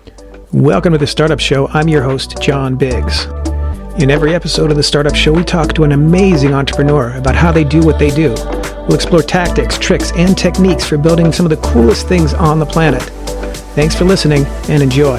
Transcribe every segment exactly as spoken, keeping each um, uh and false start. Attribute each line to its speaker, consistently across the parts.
Speaker 1: Welcome to the Startup Show. I'm your host, John Biggs. In every episode of the Startup Show, we talk to an amazing entrepreneur about how they do what they do. We'll explore tactics, tricks, and techniques for building some of the coolest things on the planet. Thanks for listening and enjoy.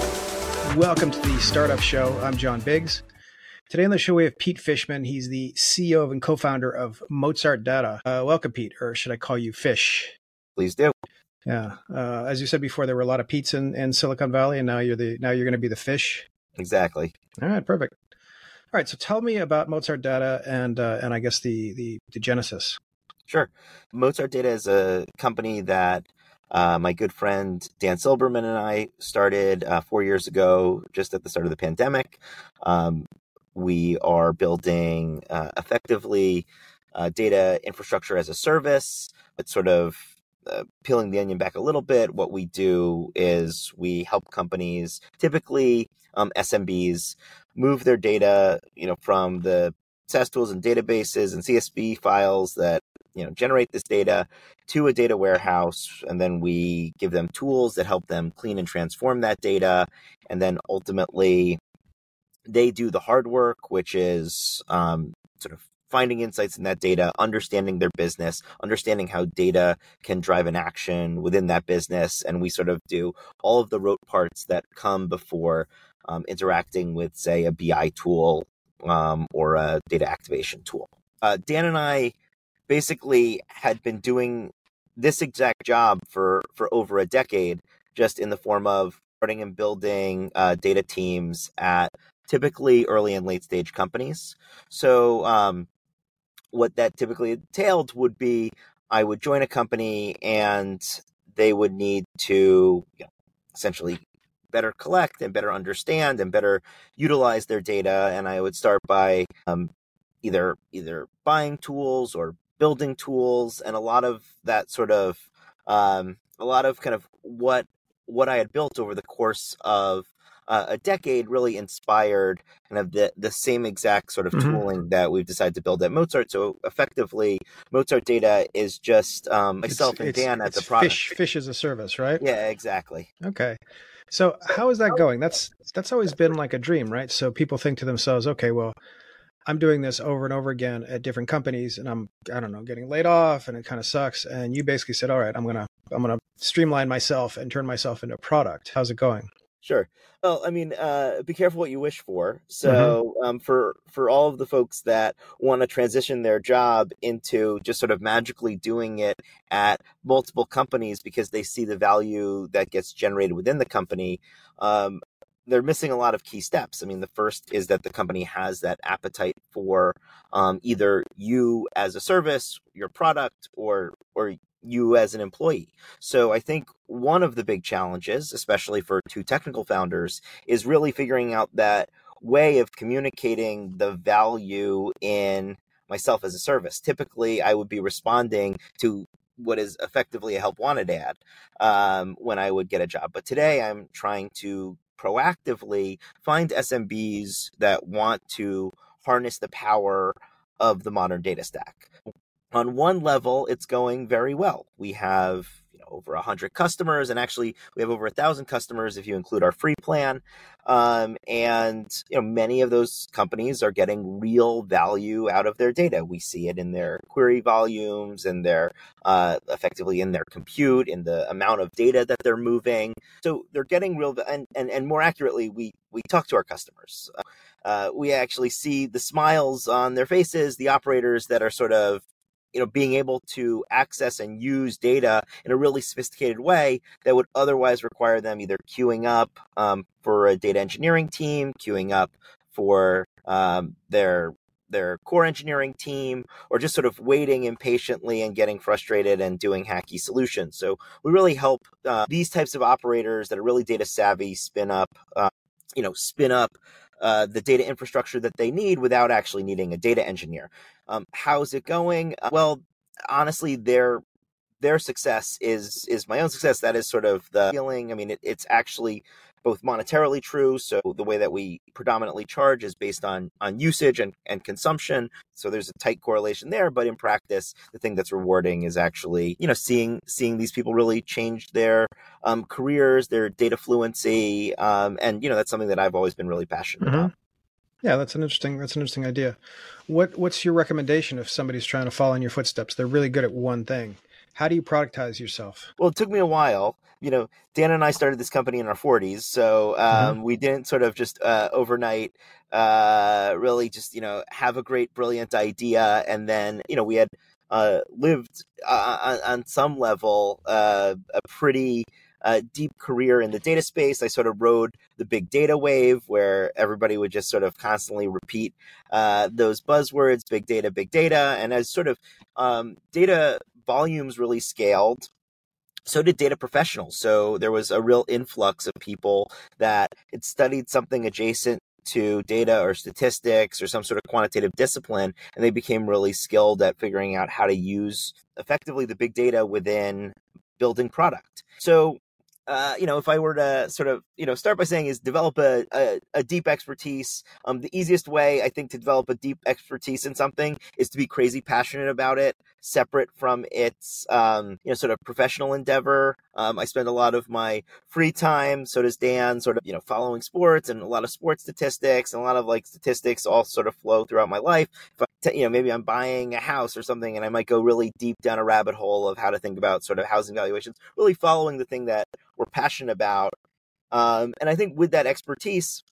Speaker 1: Welcome to the Startup Show. I'm John Biggs. Today on the show, we have Pete Fishman. He's the C E O and co-founder of Mozart Data. Uh, welcome, Pete, or should I call you Fish?
Speaker 2: Please do.
Speaker 1: Yeah. Uh, as you said before, there were a lot of Pete's in, in Silicon Valley, and now you're the now you're going to be the Fish.
Speaker 2: Exactly.
Speaker 1: All right, perfect. All right, so tell me about Mozart Data and uh, and I guess the, the the genesis.
Speaker 2: Sure. Mozart Data is a company that uh, my good friend Dan Silberman and I started uh, four years ago, just at the start of the pandemic. Um, we are building uh, effectively uh, data infrastructure as a service. It's sort of Uh, peeling the onion back a little bit. What we do is we help companies, typically um, S M Bs, move their data, you know, from the SaaS tools and databases and C S V files that, you know, generate this data to a data warehouse. And then we give them tools that help them clean and transform that data. And then ultimately they do the hard work, which is um, sort of finding insights in that data, understanding their business, understanding how data can drive an action within that business. And we sort of do all of the rote parts that come before um, interacting with, say, a B I tool um, or a data activation tool. Uh, Dan and I basically had been doing this exact job for, for over a decade, just in the form of starting and building uh, data teams at typically early and late stage companies. So, um, what that typically entailed would be I would join a company and they would need to, you know, essentially better collect and better understand and better utilize their data. And I would start by um, either either buying tools or building tools, and a lot of that sort of um, a lot of kind of what what I had built over the course of Uh, a decade really inspired kind of the, the same exact sort of
Speaker 1: Mm-hmm.
Speaker 2: tooling that we've decided to build at Mozart. So effectively, Mozart Data is just um, myself
Speaker 1: It's,
Speaker 2: and
Speaker 1: it's,
Speaker 2: Dan as
Speaker 1: it's
Speaker 2: a product.
Speaker 1: Fish, Fish as a service, right?
Speaker 2: Yeah, exactly.
Speaker 1: Okay. So how is that going? That's that's always been like a dream, right? So people think to themselves, okay, well, I'm doing this over and over again at different companies, and I'm, I don't know, getting laid off, and it kind of sucks. And you basically said, all right, I'm gonna I'm gonna streamline myself and turn myself into a product. How's it going?
Speaker 2: Sure. Well, I mean, uh, be careful what you wish for. So
Speaker 1: Mm-hmm.
Speaker 2: um, for for all of the folks that want to transition their job into just sort of magically doing it at multiple companies because they see the value that gets generated within the company, um, they're missing a lot of key steps. I mean, the first is that the company has that appetite for um, either you as a service, your product, or or you as an employee. So I think one of the big challenges, especially for two technical founders, is really figuring out that way of communicating the value in myself as a service. Typically, I would be responding to what is effectively a help wanted ad um, when I would get a job. But today I'm trying to proactively find S M Bs that want to harness the power of the modern data stack. On one level, it's going very well. We have, you know, over one hundred customers, and actually we have over one thousand customers if you include our free plan. Um, and you know, many of those companies are getting real value out of their data. We see it in their query volumes and their uh, effectively in their compute, in the amount of data that they're moving. So they're getting real, and and, and more accurately, we we talk to our customers. Uh, we actually see the smiles on their faces, the operators that are sort of, you know, being able to access and use data in a really sophisticated way that would otherwise require them either queuing up um, for a data engineering team, queuing up for um, their their core engineering team, or just sort of waiting impatiently and getting frustrated and doing hacky solutions. So we really help uh, these types of operators that are really data savvy spin up, uh, you know, spin up Uh, the data infrastructure that they need without actually needing a data engineer. Um, how's it going? Uh, well, honestly, they're their success is is my own success. That is sort of the feeling. I mean, it, it's actually both monetarily true. So the way that we predominantly charge is based on on usage and, and consumption. So there's a tight correlation there. But in practice, the thing that's rewarding is actually, you know, seeing seeing these people really change their um, careers, their data fluency. Um, and, you know, that's something that I've always been really passionate
Speaker 1: Mm-hmm.
Speaker 2: about.
Speaker 1: Yeah, that's an interesting, that's an interesting idea. What What's your recommendation if somebody's trying to follow in your footsteps? They're really good at one thing. How do you productize yourself?
Speaker 2: Well, it took me a while. You know, Dan and I started this company in our forties, so um, mm-hmm. we didn't sort of just uh, overnight uh, really just, you know, have a great, brilliant idea. And then, you know, we had uh, lived uh, on, on some level uh, a pretty uh, deep career in the data space. I sort of rode the big data wave where everybody would just sort of constantly repeat uh, those buzzwords, big data, big data. And as sort of um, data volumes really scaled, so did data professionals. So there was a real influx of people that had studied something adjacent to data or statistics or some sort of quantitative discipline, and they became really skilled at figuring out how to use effectively the big data within building product. So Uh, you know, if I were to sort of, you know, start by saying is develop a, a, a deep expertise. Um, the easiest way, I think, to develop a deep expertise in something is to be crazy passionate about it, separate from its, um, you know, sort of professional endeavor. Um, I spend a lot of my free time, so does Dan, sort of, you know, following sports and a lot of sports statistics and a lot of like statistics all sort of flow throughout my life. If I t- you know, maybe I'm buying a house or something and I might go really deep down a rabbit hole of how to think about sort of housing valuations, really following the thing that we're passionate about. Um, and I think with that expertise,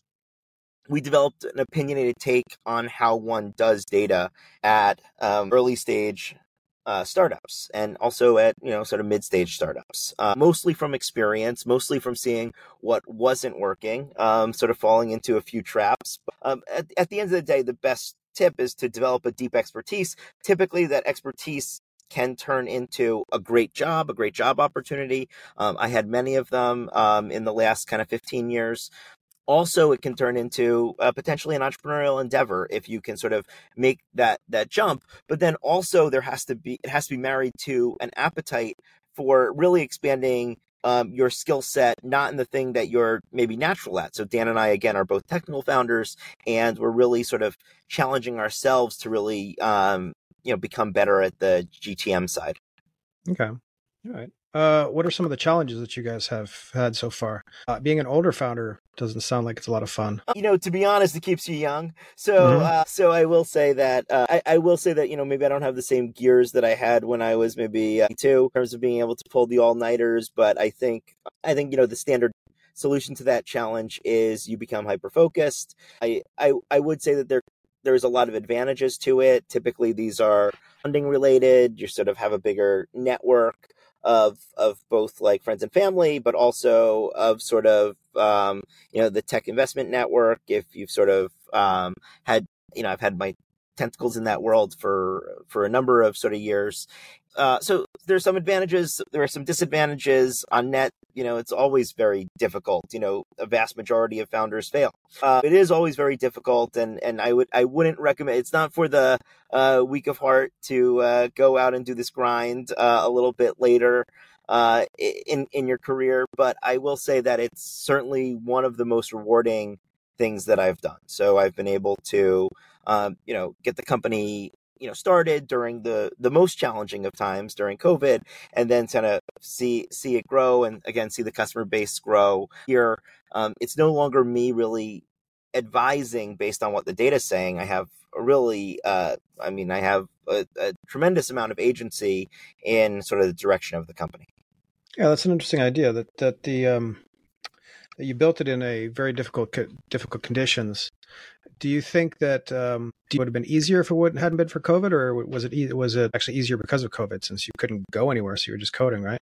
Speaker 2: we developed an opinionated take on how one does data at um, early stage uh, startups and also at, you know, sort of mid-stage startups, uh, mostly from experience, mostly from seeing what wasn't working, um, sort of falling into a few traps. Um, at, at the end of the day, the best tip is to develop a deep expertise. Typically, that expertise can turn into a great job, a great job opportunity. Um, I had many of them um, in the last kind of fifteen years. Also, it can turn into uh, potentially an entrepreneurial endeavor if you can sort of make that that jump. But then also there has to be, it has to be married to an appetite for really expanding um, your skill set, not in the thing that you're maybe natural at. So Dan and I, again, are both technical founders, and we're really sort of challenging ourselves to really um, you know, become better at the G T M side.
Speaker 1: Okay. All right. Uh, what are some of the challenges that you guys have had so far? Uh, being an older founder doesn't sound like it's a lot of fun.
Speaker 2: You know, to be honest, it keeps you young. So, mm-hmm. uh, so I will say that uh, I, I will say that, you know, maybe I don't have the same gears that I had when I was maybe uh, two in terms of being able to pull the all-nighters. But I think, I think, you know, the standard solution to that challenge is you become hyper-focused. I, I, I would say that there There's a lot of advantages to it. Typically, these are funding related. You sort of have a bigger network of of both like friends and family, but also of sort of um, you know, the tech investment network. If you've sort of um, had, you know, I've had my tentacles in that world for for a number of sort of years. Uh, so there's some advantages. There are some disadvantages on net. You know, it's always very difficult. You know, a vast majority of founders fail. Uh, it is always very difficult, and and I would I wouldn't recommend. It's not for the uh, weak of heart to uh, go out and do this grind uh, a little bit later uh, in in your career. But I will say that it's certainly one of the most rewarding things that I've done. So I've been able to um, you know, get the company, you know, started during the, the most challenging of times during COVID, and then kind of see, see it grow and again, see the customer base grow here. Um, it's no longer me really advising based on what the data is saying. I have a really, uh, I mean, I have a, a tremendous amount of agency in sort of the direction of the company.
Speaker 1: Yeah, that's an interesting idea that, that the, um, that you built it in a very difficult, difficult conditions. Do you think that um, it would have been easier if it wouldn't hadn't been for COVID, or was it e- was it actually easier because of COVID since you couldn't go anywhere, so you were just coding, right?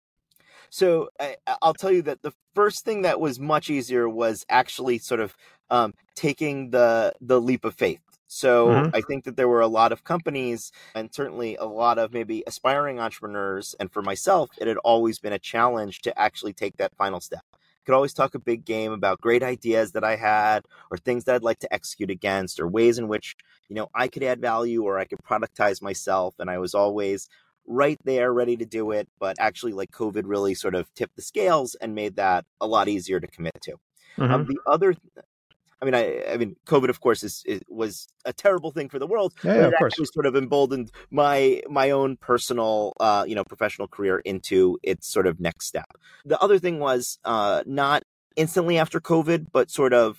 Speaker 2: So I, I'll tell you that the first thing that was much easier was actually sort of um, taking the the leap of faith. So mm-hmm. I think that there were a lot of companies and certainly a lot of maybe aspiring entrepreneurs, and for myself, it had always been a challenge to actually take that final step. Could always talk a big game about great ideas that I had or things that I'd like to execute against or ways in which, you know, I could add value or I could productize myself. And I was always right there, ready to do it. But actually, like COVID really sort of tipped the scales and made that a lot easier to commit to.
Speaker 1: Mm-hmm.
Speaker 2: Um, the other I mean, I, I mean, COVID, of course, is, is was a terrible thing for the world,
Speaker 1: Yeah,
Speaker 2: but
Speaker 1: yeah,
Speaker 2: it
Speaker 1: of course.
Speaker 2: actually sort of emboldened my my own personal, uh, you know, professional career into its sort of next step. The other thing was uh, not instantly after COVID, but sort of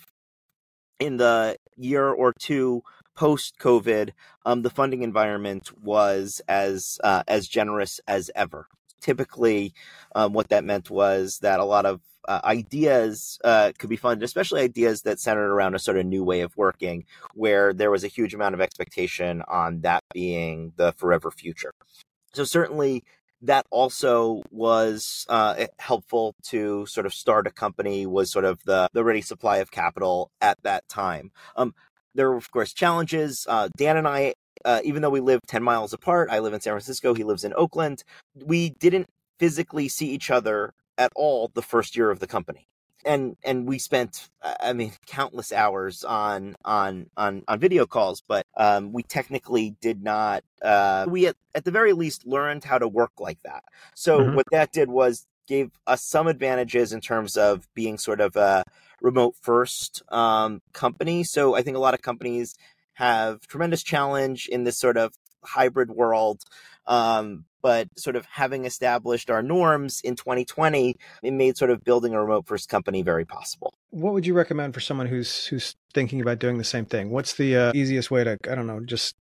Speaker 2: in the year or two post-COVID, um, the funding environment was as uh, as generous as ever. Typically, um, what that meant was that a lot of uh, ideas uh, could be funded, especially ideas that centered around a sort of new way of working, where there was a huge amount of expectation on that being the forever future. So certainly that also was uh, helpful to sort of start a company, was sort of the, the ready supply of capital at that time. Um, there were, of course, challenges. Uh, Dan and I, uh, even though we live ten miles apart, I live in San Francisco, he lives in Oakland, we didn't physically see each other at all the first year of the company. And and we spent, I mean, countless hours on on on, on video calls, but um, we technically did not. Uh, we at, at the very least learned how to work like that. So
Speaker 1: Mhm.
Speaker 2: what that did was gave us some advantages in terms of being sort of a remote first um, company. So I think a lot of companies have tremendous challenge in this sort of hybrid world. Um, but sort of having established our norms in twenty twenty, it made sort of building a remote first company very possible.
Speaker 1: What would you recommend for someone who's who's thinking about doing the same thing? What's the uh, easiest way to, I don't know, just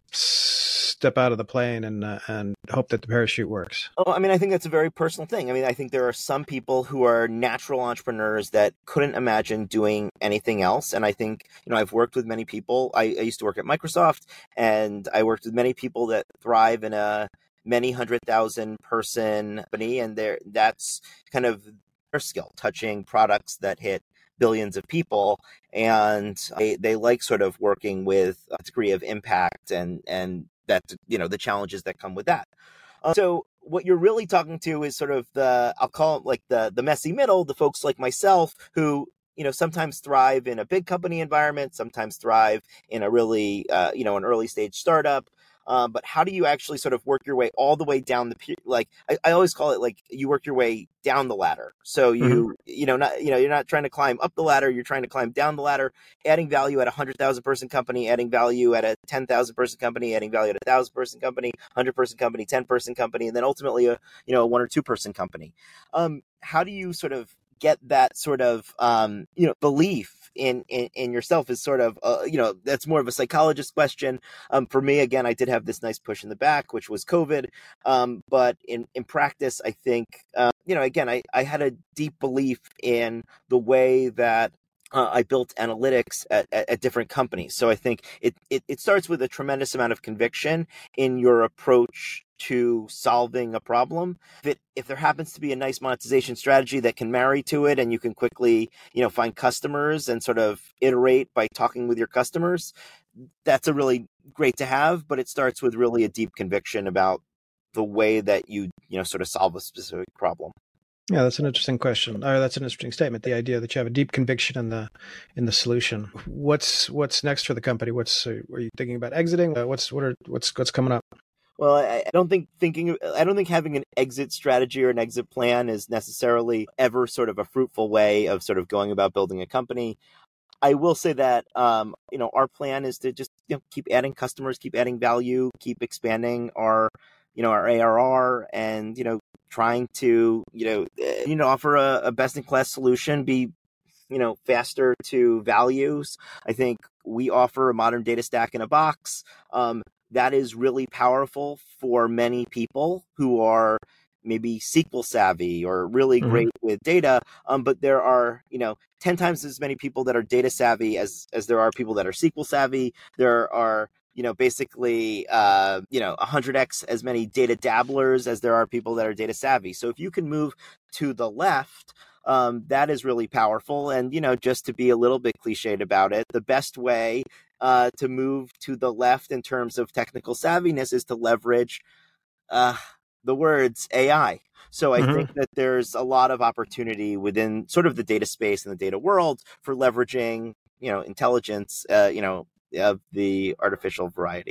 Speaker 1: step out of the plane and uh, and hope that the parachute works?
Speaker 2: Oh, I mean, I think that's a very personal thing. I mean, I think there are some people who are natural entrepreneurs that couldn't imagine doing anything else. And I think, you know, I've worked with many people. I, I used to work at Microsoft, and I worked with many people that thrive in a many hundred thousand person company, and there that's kind of their skill, touching products that hit billions of people, and they, they like sort of working with a degree of impact and and that, you know, the challenges that come with that. Um, so what you're really talking to is sort of the, I'll call it like the the messy middle, the folks like myself who, you know, sometimes thrive in a big company environment, sometimes thrive in a really, uh, you know, an early stage startup. Um, but how do you actually sort of work your way all the way down the, like, I, I always call it like you work your way down the ladder. So you, mm-hmm. you know, not, you know, you're not trying to climb up the ladder. You're trying to climb down the ladder, adding value at a hundred thousand person company, adding value at a ten thousand person company, adding value at a thousand person company, hundred person company, ten person company, and then ultimately a, you know, a one or two person company. Um, how do you sort of get that sort of, um, you know, belief in, in, in yourself is sort of, uh, you know, that's more of a psychologist question. Um, for me, again, I did have this nice push in the back, which was COVID. Um, but in, in practice, I think, uh, you know, again, I, I had a deep belief in the way that Uh, I built analytics at, at, at different companies. So I think it, it, it starts with a tremendous amount of conviction in your approach to solving a problem. If, it, if there happens to be a nice monetization strategy that can marry to it, and you can quickly, you know, find customers and sort of iterate by talking with your customers, that's a really great to have, but it starts with really a deep conviction about the way that you, you know, sort of solve a specific problem.
Speaker 1: Yeah, that's an interesting question. Or that's an interesting statement. The idea that you have a deep conviction in the in the solution. What's what's next for the company? What's uh, are you thinking about exiting? Uh, what's what are what's what's coming up?
Speaker 2: Well, I, I don't think thinking I don't think having an exit strategy or an exit plan is necessarily ever sort of a fruitful way of sort of going about building a company. I will say that um, you know, our plan is to just, you know, keep adding customers, keep adding value, keep expanding our, you know, our A R R, and, you know, trying to, you know, you know, offer a, a best-in-class solution, be, you know, faster to values. I think we offer a modern data stack in a box. Um, that is really powerful for many people who are maybe S Q L savvy or really great mm-hmm. with data. Um, but there are, you know, ten times as many people that are data savvy as, as there are people that are S Q L savvy. There are, you know, basically, uh, you know, one hundred x as many data dabblers as there are people that are data savvy. So if you can move to the left, um, that is really powerful. And, you know, just to be a little bit cliched about it, the best way uh, to move to the left in terms of technical savviness is to leverage uh, the words A I. So I mm-hmm. think that there's a lot of opportunity within sort of the data space and the data world for leveraging, you know, intelligence, uh, you know, of the artificial variety.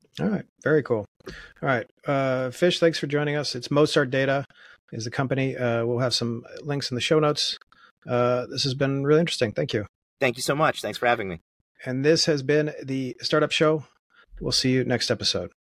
Speaker 1: All right. Very cool. All right. Uh, Fish, thanks for joining us. It's Mozart Data is the company. Uh, we'll have some links in the show notes. Uh, this has been really interesting. Thank you.
Speaker 2: Thank you so much. Thanks for having me.
Speaker 1: And this has been the Startup Show. We'll see you next episode.